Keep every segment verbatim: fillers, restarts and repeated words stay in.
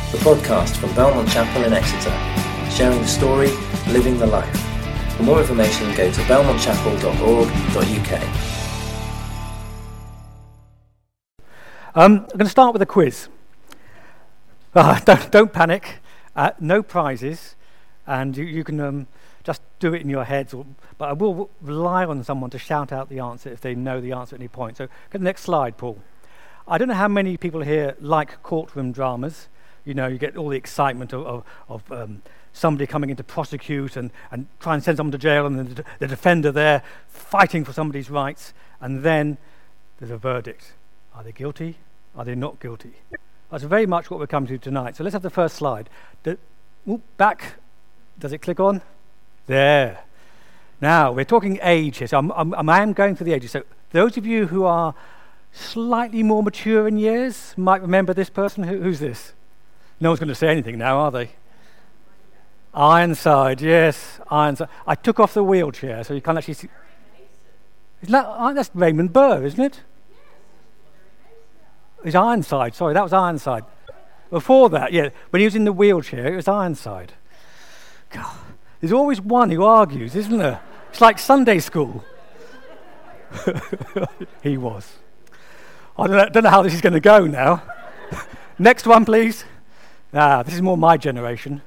the podcast from Belmont Chapel in Exeter, sharing the story, living the life. For more information, go to belmont chapel dot org dot u k. Um, I'm going to start with a quiz. Uh, don't, don't panic. Uh, no prizes, and you, you can um, just do it in your heads. Or, but I will rely on someone to shout out the answer if they know the answer at any point. So, get the next slide, Paul. I don't know how many people here like courtroom dramas. You know, you get all the excitement of, of, of um, somebody coming in to prosecute and, and try and send someone to jail, and the, the defender there fighting for somebody's rights, and then there's a verdict. Are they guilty? Are they not guilty? That's very much what we're coming to tonight. So let's have the first slide. The, whoop, back. Does it click on? There. Now, we're talking age here. So I'm, I'm, I am going for the ages. So those of you who are slightly more mature in years might remember this person. Who, who's this? No one's going to say anything now, are they? Ironside, yes. Ironside. I took off the wheelchair, so you can't actually see. Isn't that, oh, that's Raymond Burr, isn't it? It's Ironside, sorry, that was Ironside. Before that, yeah, when he was in the wheelchair, it was Ironside. God, there's always one who argues, isn't there? It's like Sunday school. He was. I don't know, don't know how this is going to go now. Next one, please. Ah, this is more my generation.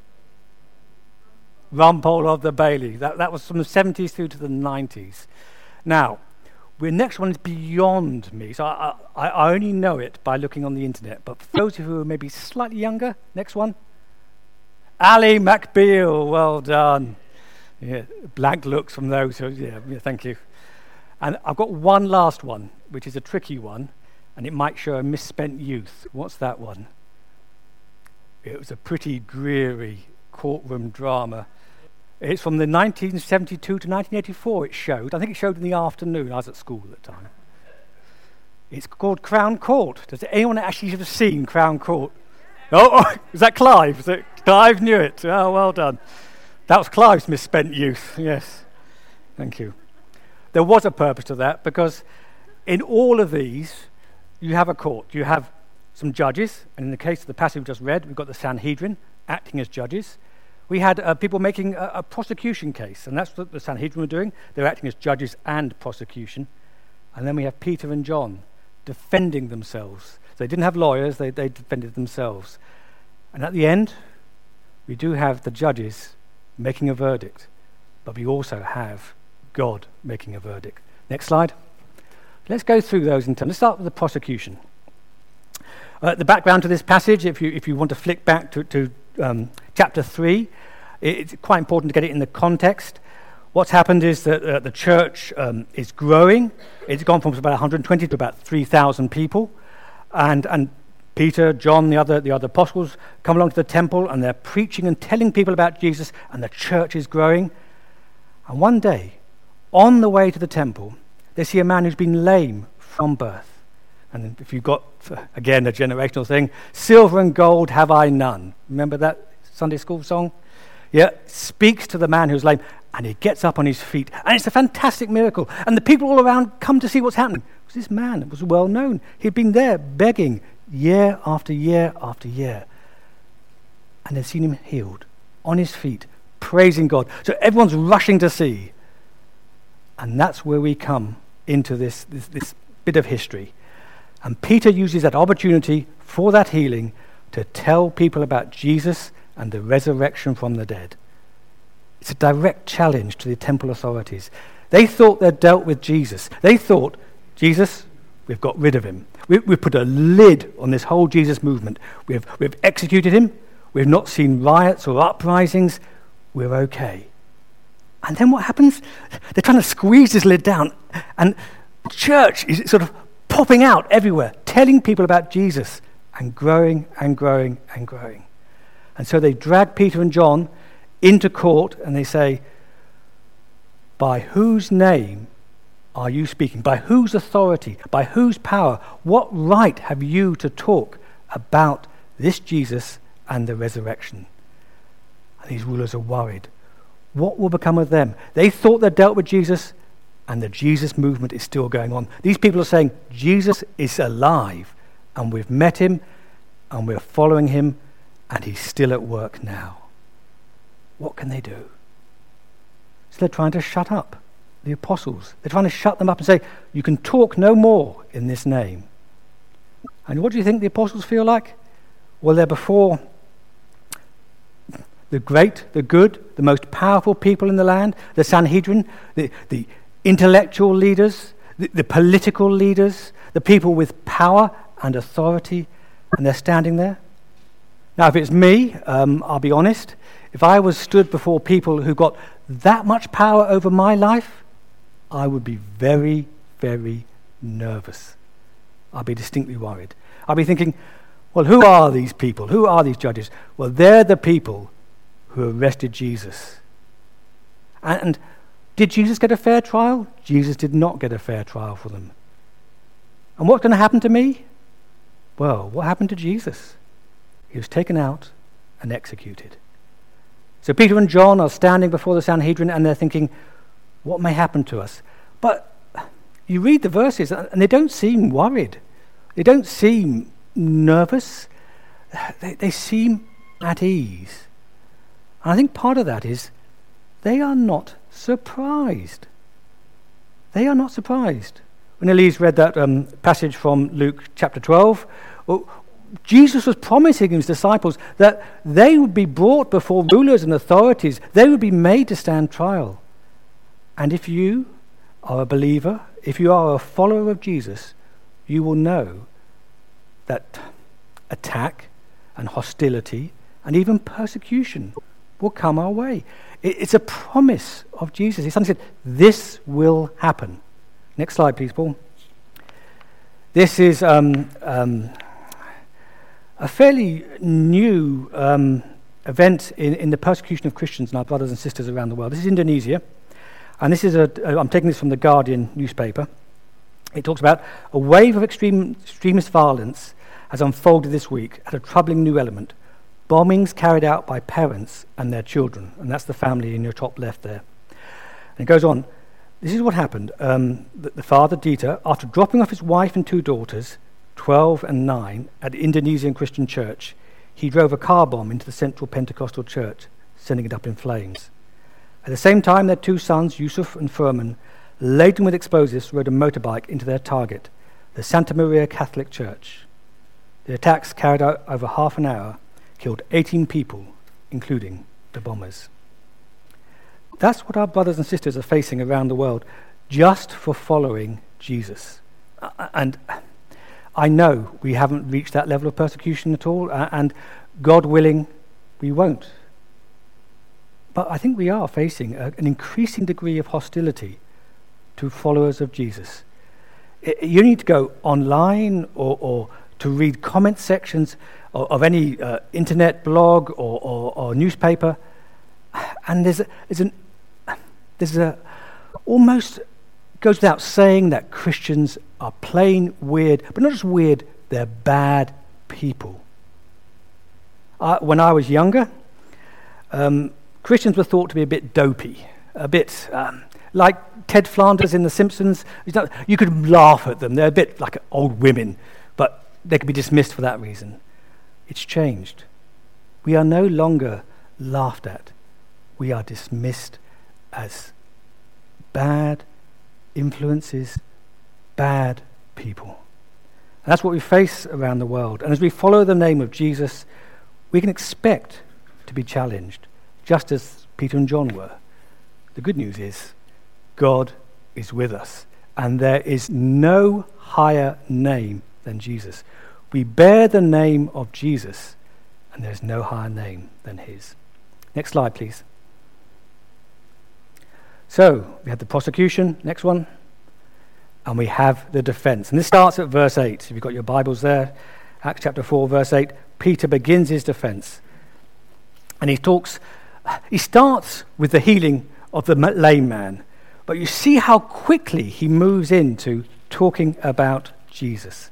Rumpole of the Bailey. That, that was from the seventies through to the nineties. Now, the next one is beyond me, so I, I, I only know it by looking on the internet. But for those of you who are maybe slightly younger, next one. Ally McBeal, well done. Yeah, blank looks from those, so yeah, yeah, thank you. And I've got one last one, which is a tricky one, and it might show a misspent youth. What's that one? It was a pretty dreary courtroom drama. It's from the nineteen seventy-two to nineteen eighty-four it showed. I think it showed in the afternoon. I was at school at the time. It's called Crown Court. Does anyone actually have seen Crown Court? Oh, oh, is that Clive? Is it? Clive knew it. Oh, well done. That was Clive's misspent youth. Yes. Thank you. There was a purpose to that, because in all of these, you have a court. You have some judges, and in the case of the passage we just read, we've got the Sanhedrin acting as judges. We had uh, people making a, a prosecution case, and that's what the Sanhedrin were doing. They're acting as judges and prosecution. And then we have Peter and John defending themselves. They didn't have lawyers, they, they defended themselves. And at the end, we do have the judges making a verdict, but we also have God making a verdict. Next slide. Let's go through those in turn. Let's start with the prosecution. Uh, the background to this passage, if you if you want to flick back to, to um, chapter three, it's quite important to get it in the context. What's happened is that uh, the church um, is growing. It's gone from about one hundred twenty to about three thousand people. And and Peter, John, the other the other apostles come along to the temple, and they're preaching and telling people about Jesus, and the church is growing. And one day, on the way to the temple, they see a man who's been lame from birth. And if you've got, again, a generational thing, silver and gold have I none. Remember that Sunday school song? Yeah, speaks to the man who's lame, and he gets up on his feet. And it's a fantastic miracle. And the people all around come to see what's happening. Because this man was well known. He'd been there begging year after year after year. And they've seen him healed, on his feet, praising God. So everyone's rushing to see. And that's where we come into this, this, this bit of history. And Peter uses that opportunity for that healing to tell people about Jesus and the resurrection from the dead. It's a direct challenge to the temple authorities. They thought they'd dealt with Jesus. They thought, Jesus, we've got rid of him. We, we've put a lid on this whole Jesus movement. We've, we've executed him. We've not seen riots or uprisings. We're okay. And then what happens? They're trying to squeeze this lid down. And church is sort of popping out everywhere, telling people about Jesus, and growing and growing and growing. And so they drag Peter and John into court, and they say, by whose name are you speaking? By whose authority? By whose power? What right have you to talk about this Jesus and the resurrection? And these rulers are worried. What will become of them? They thought they'd dealt with Jesus, and the Jesus movement is still going on. These people are saying, Jesus is alive, and we've met him, and we're following him, and he's still at work now. What can they do? So they're trying to shut up the apostles. They're trying to shut them up and say, you can talk no more in this name. And what do you think the apostles feel like? Well, they're before the great, the good, the most powerful people in the land, the Sanhedrin, the, the intellectual leaders, the, the political leaders, the people with power and authority, and they're standing there. Now, if it's me, um, I'll be honest, if I was stood before people who got that much power over my life, I would be very, very nervous. I'd be distinctly worried. I'd be thinking, well, who are these people? Who are these judges? Well, they're the people who arrested Jesus. And, and did Jesus get a fair trial? Jesus did not get a fair trial for them. And what's going to happen to me? Well, what happened to Jesus? He was taken out and executed. So Peter and John are standing before the Sanhedrin and they're thinking, what may happen to us? But you read the verses and they don't seem worried. They don't seem nervous. They, they seem at ease. And I think part of that is they are not surprised. They are not surprised. When Elise read that um, passage from Luke chapter twelve, well, Jesus was promising his disciples that they would be brought before rulers and authorities. They would be made to stand trial. And if you are a believer, if you are a follower of Jesus, you will know that attack and hostility and even persecution will come our way. It's a promise of Jesus. He suddenly said, this will happen. Next slide, please, Paul. This is um, um, a fairly new um, event in, in the persecution of Christians and our brothers and sisters around the world. This is Indonesia, and this is a, a I'm taking this from the Guardian newspaper. It talks about a wave of extreme extremist violence has unfolded this week at a troubling new element. Bombings carried out by parents and their children, and that's the family in your top left there. And it goes on. This is what happened. Um, the, the father, Dieter, after dropping off his wife and two daughters, twelve and nine, at the Indonesian Christian church, he drove a car bomb into the Central Pentecostal Church, sending it up in flames. At the same time, their two sons, Yusuf and Furman, laden with explosives, rode a motorbike into their target, the Santa Maria Catholic Church. The attacks, carried out over half an hour, killed eighteen people, including the bombers. That's what our brothers and sisters are facing around the world, just for following Jesus. Uh, and I know we haven't reached that level of persecution at all, uh, and God willing, we won't. But I think we are facing a, an increasing degree of hostility to followers of Jesus. It, you need to go online or, or to read comment sections of, of any uh, internet blog or, or, or newspaper, and there's a, there's an there's a almost goes without saying that Christians are plain weird, but not just weird, they're bad people. Uh, when I was younger, um, Christians were thought to be a bit dopey, a bit um, like Ted Flanders in The Simpsons. You could laugh at them. They're a bit like old women, but they could be dismissed for that reason. It's changed. We are no longer laughed at. We are dismissed as bad influences, bad people. And that's what we face around the world. And as we follow the name of Jesus, we can expect to be challenged, just as Peter and John were. The good news is, God is with us, and there is no higher name than Jesus. We bear the name of Jesus, and there's no higher name than his. Next slide, please. So, we had the prosecution, next one, and we have the defense. And this starts at verse eight. If you've got your Bibles there, Acts chapter four, verse eight, Peter begins his defense. And he talks, he starts with the healing of the lame man, but you see how quickly he moves into talking about Jesus.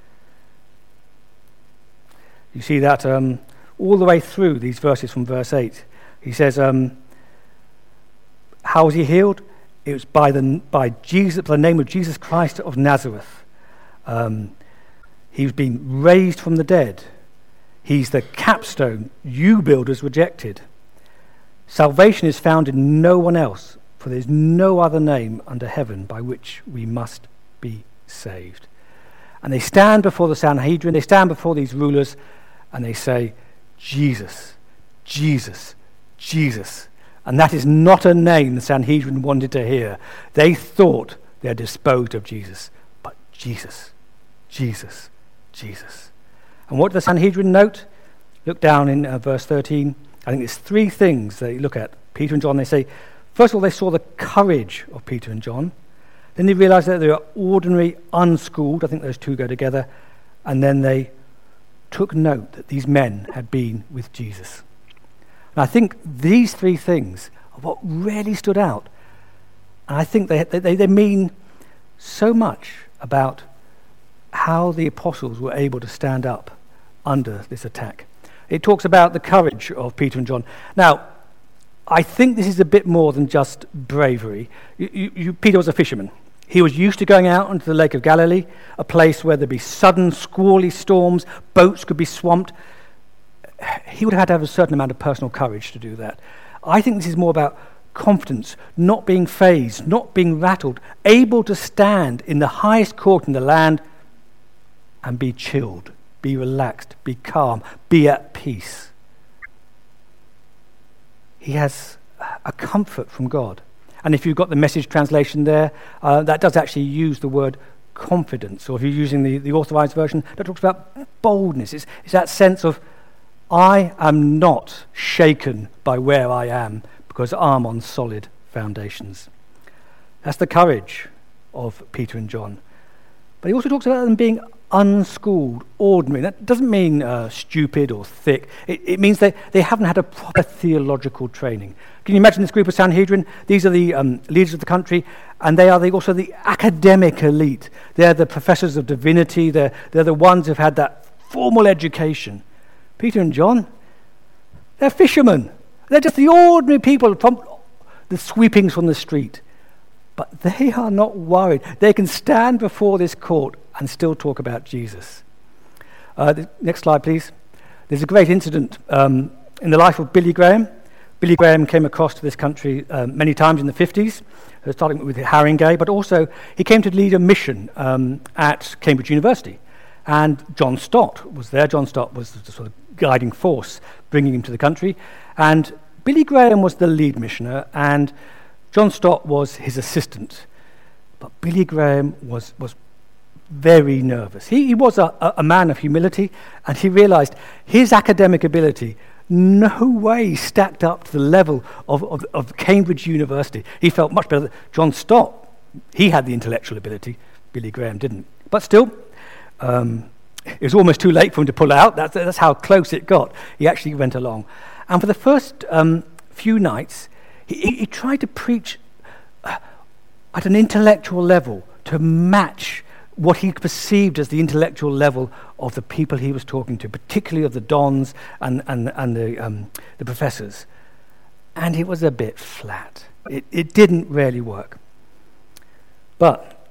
You see that um, all the way through these verses from verse eight. He says, um, how was he healed? It was by the by Jesus, by the name of Jesus Christ of Nazareth. Um, he was being raised from the dead. He's the capstone you builders rejected. Salvation is found in no one else, for there is no other name under heaven by which we must be saved. And they stand before the Sanhedrin, they stand before these rulers, and they say, Jesus, Jesus, Jesus. And that is not a name the Sanhedrin wanted to hear. They thought they had disposed of Jesus. But Jesus, Jesus, Jesus. And what did the Sanhedrin note? Look down in uh, verse thirteen. I think there's three things they look at. Peter and John, they say, first of all, they saw the courage of Peter and John. Then they realized that they were ordinary, unschooled. I think those two go together. And then they took note that these men had been with Jesus. And I think these three things are what really stood out. And I think they, they, they mean so much about how the apostles were able to stand up under this attack. It talks about the courage of Peter and John. Now, I think this is a bit more than just bravery. You, you, you, Peter was a fisherman. He was used to going out into the Lake of Galilee, a place where there'd be sudden squally storms, boats could be swamped. He would have had to have a certain amount of personal courage to do that. I think this is more about confidence, not being fazed, not being rattled, able to stand in the highest court in the land and be chilled, be relaxed, be calm, be at peace. He has a comfort from God. And if you've got the Message translation there, uh, that does actually use the word confidence. Or if you're using the, the Authorized Version, that talks about boldness. It's, it's that sense of, I am not shaken by where I am because I'm on solid foundations. That's the courage of Peter and John. But he also talks about them being unschooled, ordinary. That doesn't mean uh, stupid or thick. It, it means they, they haven't had a proper theological training. Can you imagine this group of Sanhedrin? These are the um, leaders of the country, and they are the, also the academic elite. They're the professors of divinity. They're, they're the ones who've had that formal education. Peter and John, they're fishermen. They're just the ordinary people from the sweepings from the street. But they are not worried. They can stand before this court and still talk about Jesus. Uh, the next slide, please. There's a great incident um, in the life of Billy Graham. Billy Graham came across to this country um, many times in the fifties, uh, starting with Haringey, but also he came to lead a mission um, at Cambridge University. And John Stott was there. John Stott was the sort of guiding force bringing him to the country. And Billy Graham was the lead missioner, and John Stott was his assistant. But Billy Graham was, was very nervous. He, he was a, a man of humility, and he realized his academic ability no way stacked up to the level of, of, of Cambridge University. He felt much better. John Stott, he had the intellectual ability. Billy Graham didn't. But still, um, it was almost too late for him to pull out. That's, that's how close it got. He actually went along. And for the first um, few nights, he, he, he tried to preach uh, at an intellectual level to match what he perceived as the intellectual level of the people he was talking to, particularly of the dons and, and, and the, um, the professors. And it was a bit flat. It, it didn't really work. But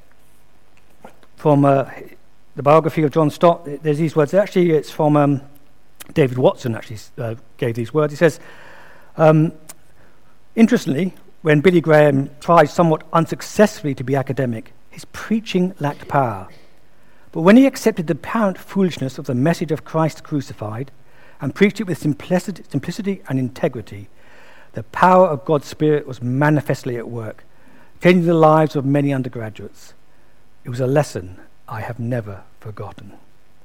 from uh, the biography of John Stott, there's these words. Actually, it's from um, David Watson actually uh, gave these words. He says, um, interestingly, when Billy Graham tried somewhat unsuccessfully to be academic, his preaching lacked power. But when he accepted the apparent foolishness of the message of Christ crucified and preached it with simplicity, simplicity and integrity, the power of God's Spirit was manifestly at work, changing the lives of many undergraduates. It was a lesson I have never forgotten.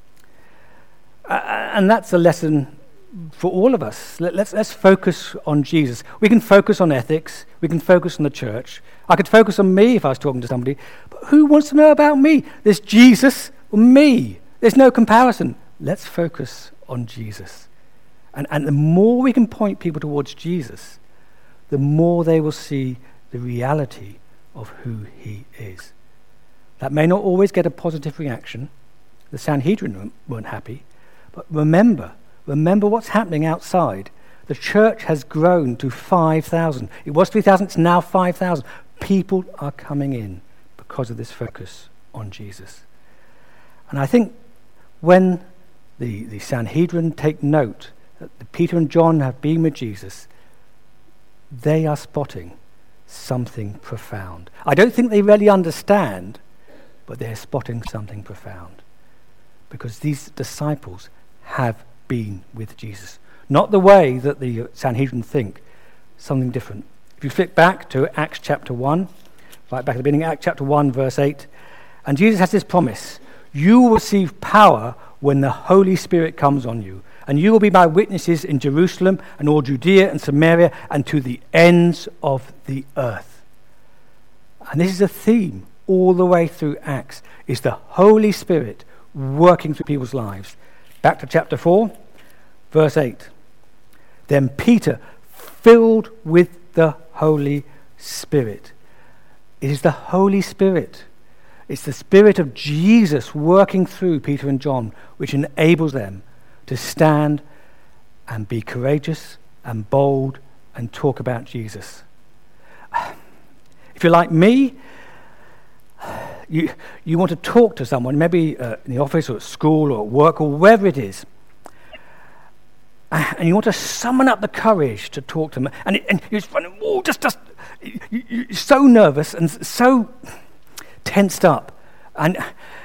Uh, and that's a lesson for all of us. Let, let's, let's focus on Jesus. We can focus on ethics. We can focus on the church. I could focus on me if I was talking to somebody. But who wants to know about me? There's Jesus or me. There's no comparison. Let's focus on Jesus. And, and the more we can point people towards Jesus, the more they will see the reality of who he is. That may not always get a positive reaction. The Sanhedrin weren't happy. But remember, remember what's happening outside. The church has grown to five thousand. It was three thousand, it's now five thousand. People are coming in because of this focus on Jesus. And I think when the, the Sanhedrin take note that Peter and John have been with Jesus, they are spotting something profound. I don't think they really understand, but they're spotting something profound. Because these disciples have been with Jesus. Not the way that the Sanhedrin think, something different. If you flip back to Acts chapter one, right back at the beginning, Acts chapter one, verse eight, and Jesus has this promise: you will receive power when the Holy Spirit comes on you, and you will be my witnesses in Jerusalem and all Judea and Samaria and to the ends of the earth. And this is a theme all the way through Acts, is the Holy Spirit working through people's lives. Back to chapter four, verse eight. Then Peter, filled with the Holy Spirit. It is the Holy Spirit. It's the Spirit of Jesus working through Peter and John, which enables them to stand and be courageous and bold and talk about Jesus. If you're like me, you you want to talk to someone, maybe uh, in the office or at school or at work or wherever it is, and you want to summon up the courage to talk to them, and, it, and you're just running, oh, just, just, you, you're so nervous and so tensed up, and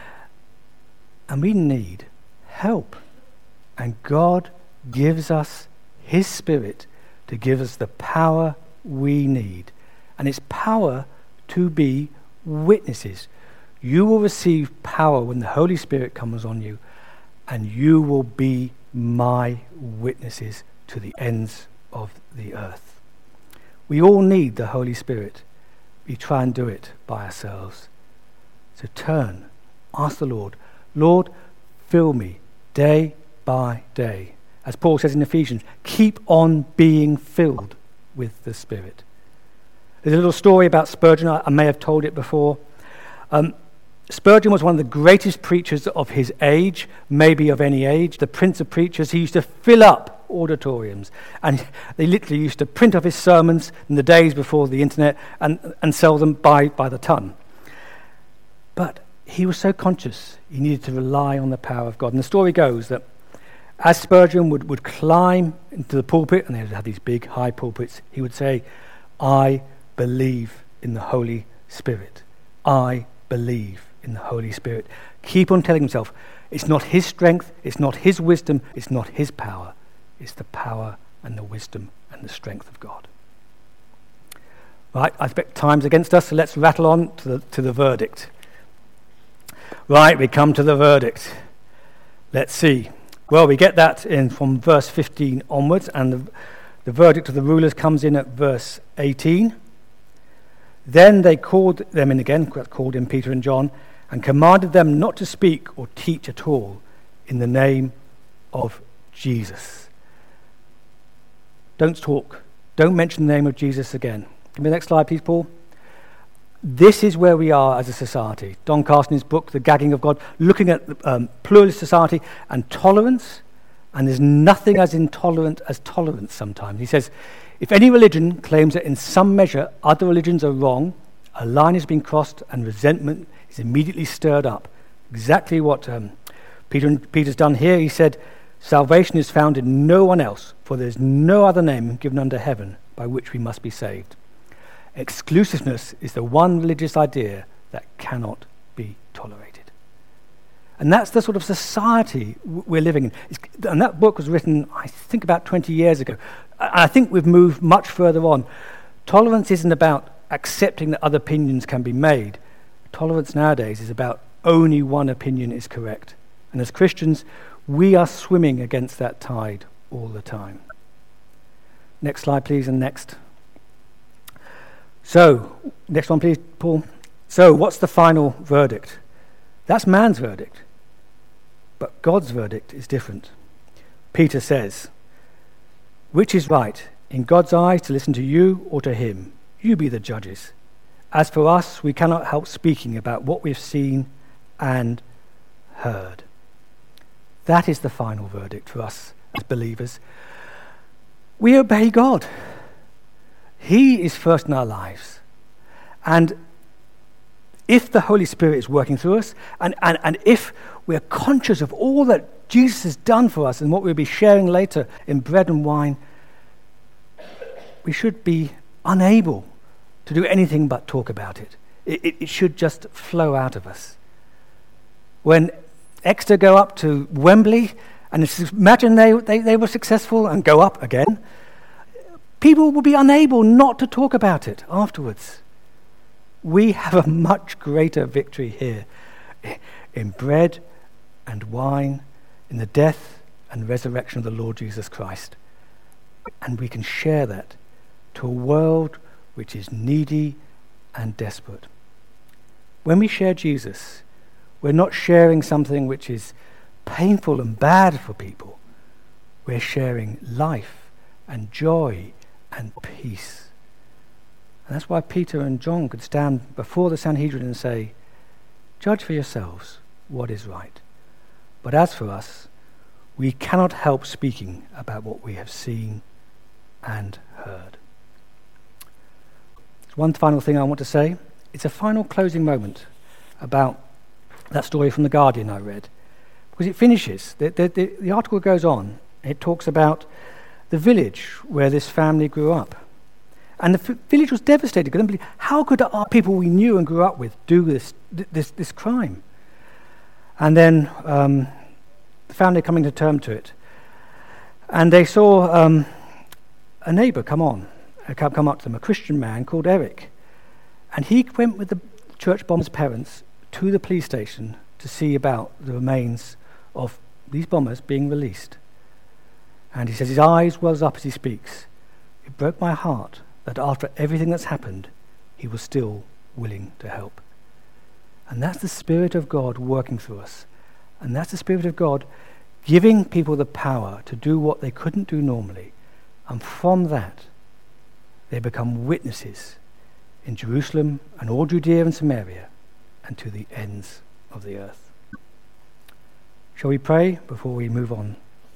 and we need help. And God gives us His Spirit to give us the power we need. And it's power to be witnesses. You will receive power when the Holy Spirit comes on you, and you will be my witnesses to the ends of the earth. We all need the Holy Spirit. We try and do it by ourselves. So turn, ask the Lord, Lord, fill me day by day. As Paul says in Ephesians, keep on being filled with the Spirit. There's a little story about Spurgeon. I, I may have told it before. Um, Spurgeon was one of the greatest preachers of his age, maybe of any age, the prince of preachers. He used to fill up auditoriums, and they literally used to print off his sermons in the days before the internet and, and sell them by, by the ton. But he was so conscious he needed to rely on the power of God. And the story goes that as Spurgeon would, would climb into the pulpit, and they would have these big high pulpits, he would say, I believe in the Holy Spirit. I believe in the Holy Spirit. Keep on telling himself, it's not his strength, it's not his wisdom, it's not his power. It's the power and the wisdom and the strength of God. Right, I expect time's against us, so let's rattle on to the, to the verdict. Right, we come to the verdict. Let's see. Well, we get that in from verse fifteen onwards, and the, the verdict of the rulers comes in at verse eighteen. Then they called them in again, called in Peter and John, and commanded them not to speak or teach at all in the name of Jesus. Don't talk. Don't mention the name of Jesus again. Give me the next slide, please, Paul. This is where we are as a society. Don Carson, in his book, The Gagging of God, looking at um, pluralist society and tolerance, and there's nothing as intolerant as tolerance sometimes. He says, if any religion claims that in some measure other religions are wrong, a line has been crossed and resentment is immediately stirred up. Exactly what um, Peter, Peter's done here. He said, salvation is found in no one else, for there is no other name given under heaven by which we must be saved. Exclusiveness is the one religious idea that cannot be tolerated. And that's the sort of society we're living in. It's, and that book was written, I think, about twenty years ago. And I think we've moved much further on. Tolerance isn't about accepting that other opinions can be made. Tolerance nowadays is about only one opinion is correct. And as Christians, we are swimming against that tide all the time. Next slide, please, and next. So, next one, please, Paul. So, what's the final verdict? That's man's verdict. But God's verdict is different. Peter says, which is right, in God's eyes, to listen to you or to him? You be the judges. As for us, we cannot help speaking about what we've seen and heard. That is the final verdict for us as believers. We obey God. He is first in our lives. And if the Holy Spirit is working through us, and, and, and if we're conscious of all that Jesus has done for us and what we'll be sharing later in bread and wine, we should be unable to do anything but talk about it. It, it, it should just flow out of us. When Exeter go up to Wembley, and imagine they, they, they were successful and go up again, people will be unable not to talk about it afterwards. We have a much greater victory here in bread and wine, in the death and resurrection of the Lord Jesus Christ. And we can share that to a world which is needy and desperate. When we share Jesus, we're not sharing something which is painful and bad for people. We're sharing life and joy and peace. And that's why Peter and John could stand before the Sanhedrin and say, "Judge for yourselves what is right." But as for us, we cannot help speaking about what we have seen and heard. There's one final thing I want to say. It's a final closing moment about that story from The Guardian I read. Because it finishes, the, the, the, the article goes on, it talks about the village where this family grew up. And the f- village was devastated. Because they believe, how could our people we knew and grew up with do this this, this crime? And then um, the family coming to term to it. And they saw um, a neighbour come on, come, come up to them, a Christian man called Eric. And he went with the church bombers' parents to the police station to see about the remains of these bombers being released. And he says his eyes wells up as he speaks. It broke my heart that after everything that's happened, he was still willing to help. And that's the Spirit of God working through us. And that's the Spirit of God giving people the power to do what they couldn't do normally. And from that, they become witnesses in Jerusalem and all Judea and Samaria and to the ends of the earth. Shall we pray before we move on?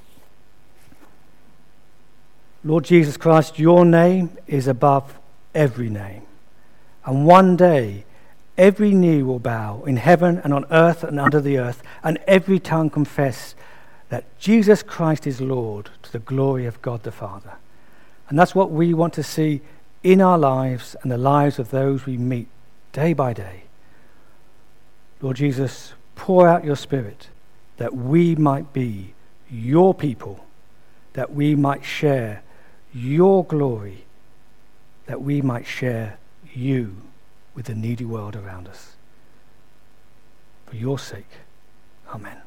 Lord Jesus Christ, your name is above every name. And one day, every knee will bow in heaven and on earth and under the earth, and every tongue confess that Jesus Christ is Lord to the glory of God the Father. And that's what we want to see in our lives and the lives of those we meet day by day. Lord Jesus, pour out your Spirit that we might be your people, that we might share your glory, that we might share you with the needy world around us. For your sake, amen.